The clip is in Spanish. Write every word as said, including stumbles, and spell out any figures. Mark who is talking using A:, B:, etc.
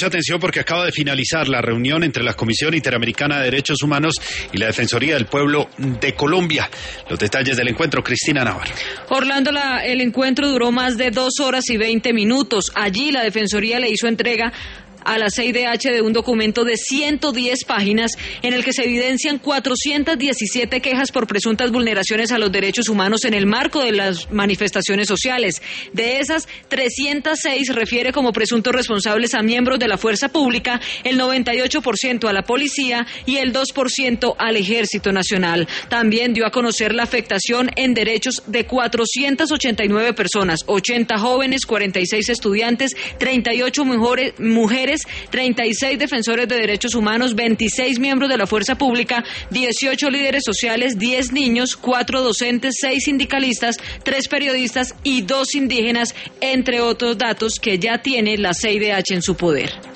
A: Mucha atención porque acaba de finalizar la reunión entre la Comisión Interamericana de Derechos Humanos y la Defensoría del Pueblo de Colombia. Los detalles del encuentro, Cristina Navarro.
B: Orlando, la, el encuentro duró más de dos horas y veinte minutos. Allí la Defensoría le hizo entrega a la C I D H de un documento de ciento diez páginas en el que se evidencian cuatrocientas diecisiete quejas por presuntas vulneraciones a los derechos humanos en el marco de las manifestaciones sociales. De esas, trescientas seis refiere como presuntos responsables a miembros de la fuerza pública, el noventa y ocho por ciento a la policía y el dos por ciento al Ejército Nacional. También dio a conocer la afectación en derechos de cuatrocientas ochenta y nueve personas, ochenta jóvenes, cuarenta y seis estudiantes, treinta y ocho mujeres, mujeres treinta y seis defensores de derechos humanos, veintiséis miembros de la fuerza pública, dieciocho líderes sociales, diez niños, cuatro docentes, seis sindicalistas, tres periodistas y dos indígenas, entre otros datos que ya tiene la C I D H en su poder.